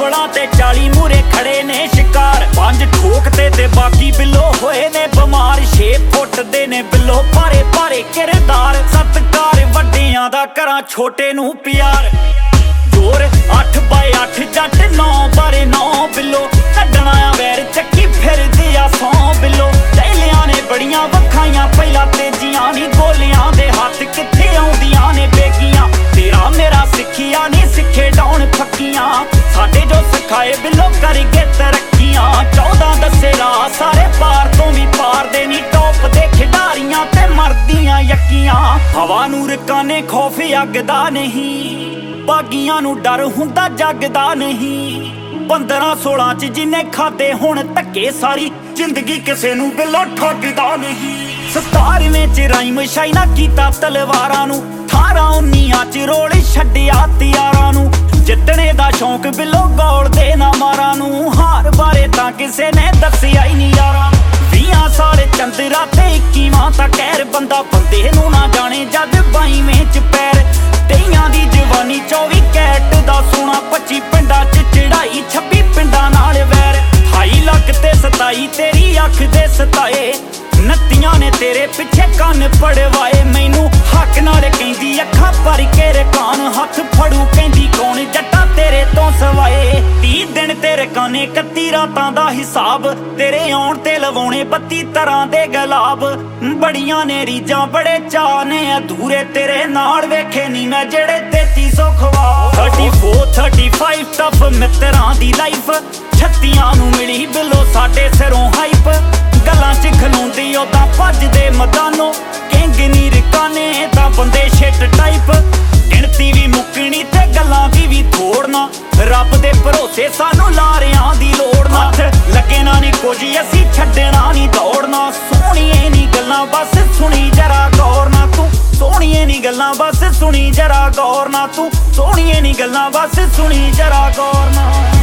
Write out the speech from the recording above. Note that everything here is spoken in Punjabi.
ਰਾਈਫਲਾਂ ਤੇ 40 ਮੂਰੇ ਖੜੇ ਨੇ ਸ਼ਿਕਾਰ। 5 ਠੋਕਤੇ ਤੇ ਬਾਕੀ ਬਿੱਲੋ ਹੋਏ ਨੇ ਬਿਮਾਰ। 6 ਫੁੱਟ ਦੇ ਨੇ ਬਿੱਲੋ ਭਾਰੇ ਭਾਰੇ ਕਿਰਦਾਰ। ਸਤਿਕਾਰ ਵੱਡਿਆਂ ਦਾ ਕਰਾਂ ਛੋਟੇ ਨੂੰ ਪਿਆਰ। ਜੋਰ 8x8 ਜੱਟ 9x9 ਬਿੱਲੋ ਕੱਢਣਾ ਆ ਵੈਰ ਚੱਕੀ ਫਿਰਦੀ ਆ 100 ਬਿੱਲੋ। ਚਹਿਲਿਆਂ ਨੇ ਬੜੀਆਂ ਵਖਾਈਆਂ ਪਹਿਲਾਂ ਤੇਜੀਆਂ ਨੀ ਗੋਲੀਆਂ ਦੇ ਹੱਥ ਕਿੱਥੇ ਆਉਂਦੀਆਂ ਨੇ ਬੇਗੀਆਂ। ਤੇਰਾ ਮੇਰਾ ਸਿੱਖਿਆ ਨੀ ਸਿੱਖੇ ਡਾਉਣ ਫੱਕੀਆਂ ਸਾਡੇ ਜੋ ਸਿਖਾਏ ਬਿੱਲੋ ਕਰਗੇ ਤਰੱਕੀਆਂ। 14 ਦੱਸੇ ਰਾਹ ਸਾਰੇ ਪਾਰ ਤੋਂ ਵੀ ਪਾਰ ਦੇ ਨੀ ਟੌਪ ਦੇ ਖਿਡਾਰੀਆਂ ਤੇ ਮਰਦੀਆਂ ਯੱਕੀਆਂ। ਹਵਾ ਨੂੰ ਰਕਾਨੇ ਖੌਫ ਅੱਗਦਾ ਨਹੀਂ ਬਾਗੀਆਂ ਨੂੰ ਡਰ ਹੁੰਦਾ ਜਗਦਾ ਨਹੀਂ। 15-16 ਚ ਜਿੰਨੇ ਖਾਦੇ ਹੁਣ ਧੱਕੇ ਸਾਰੀ ਜ਼ਿੰਦਗੀ ਕਿਸੇ ਨੂੰ ਬਿੱਲੋ ਠੱਗਦਾ ਨਹੀਂ। 17ਵੇਂ ਚ ਰਾਈਮ ਸ਼ਾਇਨਾ ਕੀਤਾ ਤਲਵਾਰਾਂ ਨੂੰ। 18-19 ਚ ਰੋਲ ਛੱਡਿਆ ਤਿਆਰਾਂ ਨੂੰ। ਜਿੱਤਣੇ ਦਾ ਸ਼ੌਂਕ ਬਿੱਲੋ ਗੋਲ ਦੇ ਨਾ ਮਾਰਾਂ ਨੂੰ। ਹਾਰ ਬਾਰੇ ਤਾਂ ਕਿਸੇ ਨੇ ਦੱਸਿਆ ਹੀ ਨਹੀਂ ਯਾਰਾਂ। 20 ਸਾਲ ਚੰਦਰਾ ਤੇ 21ਵਾਂ ਤਾਂ ਕਹਿਰ ਬੰਦਾ ਬੰਦੇ ਨੂੰ ਨਾ ਜਾਣੇ ਜਦ 22ਵੇਂ ਚ ਪੈਰ। 23 ਦੀ ਜਵਾਨੀ 24 ਕੈਟ ਦਾ ਸੋਨਾ। 25 ਪਿੰਡਾਂ ਚ ਚੜਾਈ 26 ਪਿੰਡਾਂ ਨਾਲ ਵੈਰ। 28 ਲੱਖ ਤੇ 27 ਤੇਰੀ ਅੱਖ ਦੇ ਸਤਾਏ। 29 ਨੇ ਤੇਰੇ ਪਿੱਛੇ ਕੰਨ ਪੜਵਾਏ। ਮੈਨੂੰ ਹੱਕ ਨਾਲ ਕਹਿੰਦੀ ਅੱਖਾਂ ਭਰ ਕੇ ਰਕਾਨ। ਹੱਥ ਫੜੂ ਕਹਿੰਦੀ ਕੌਣ ਜੱਟਾ ਤੇਰੇ ਤੋਂ ਸਵਾਏ। 30 ਦਿਨ ਤੇਰੇ ਕਾਨੇ 31 ਰਾਤਾਂ ਦਾ ਹਿਸਾਬ। ਤੇਰੇ ਆਉਣ ਤੇ ਲਵਾਉਣੇ 32 ਤਰ੍ਹਾਂ ਦੇ ਗੁਲਾਬ। ਬੜੀਆਂ ਨੇ ਰੀਜਾਂ ਬੜੇ ਚਾਅ ਨੇ ਅਧੂਰੇ ਤੇਰੇ ਨਾਲ ਵੇਖੇ ਨੀ ਮੈਂ ਜਿਹੜੇ 3300 ਖਵਾ। 34 35 ਟਫ ਮਿੱਤਰਾਂ ਦੀ ਲਾਈਫ। 36 ਨੂੰ ਮਿਲੀ ਬਿੱਲੋ ਸਾਡੇ ਸਿਰੋਂ ਹਾਈਪ। ਗੱਲਾਂ ਚ ਖਲੋਂਦੀ ਉਦਾਂ ਭੱਜਦੇ ਮੈਦਾਨੋਂ। ਕਿੰਗ ਨੀ ਰਕਾਨੇ ਤਾਂ ਬੰਦੇ ਸ਼ਿਟ ਟਾਈਪ। ਗਿਣਤੀ ਵੀ ਮੁੱਕਣੀ ਤੇ ਗੱਲਾਂ ਦੀ ਵੀ ਥੋੜਨਾ। ਰੱਬ ਦੇ ਭਰੋਸੇ ਸਾਨੂੰ ਲਾਰਿਆਂ ਦੀ ਲੋੜ ਨਾ। ਲੱਗੇ ਨਾ ਨੀ ਕੁਝ ਅਸੀਂ ਛੱਡਣਾ ਨੀ ਦੌੜਨਾ। ਸੋਹਣੀਏ ਨੀ ਗੱਲਾਂ ਬਸ ਸੁਣੀ ਜਰਾ ਗੌਰ ਨਾ ਤੂੰ। ਸੋਹਣੀਏ ਨੀ ਗੱਲਾਂ ਬਸ ਸੁਣੀ ਜਰਾ ਗੌਰ ਨਾ ਤੂੰ। ਸੋਹਣੀਏ ਨੀ ਗੱਲਾਂ ਬਸ ਸੁਣੀ ਜਰਾ ਗੌਰ ਨਾ।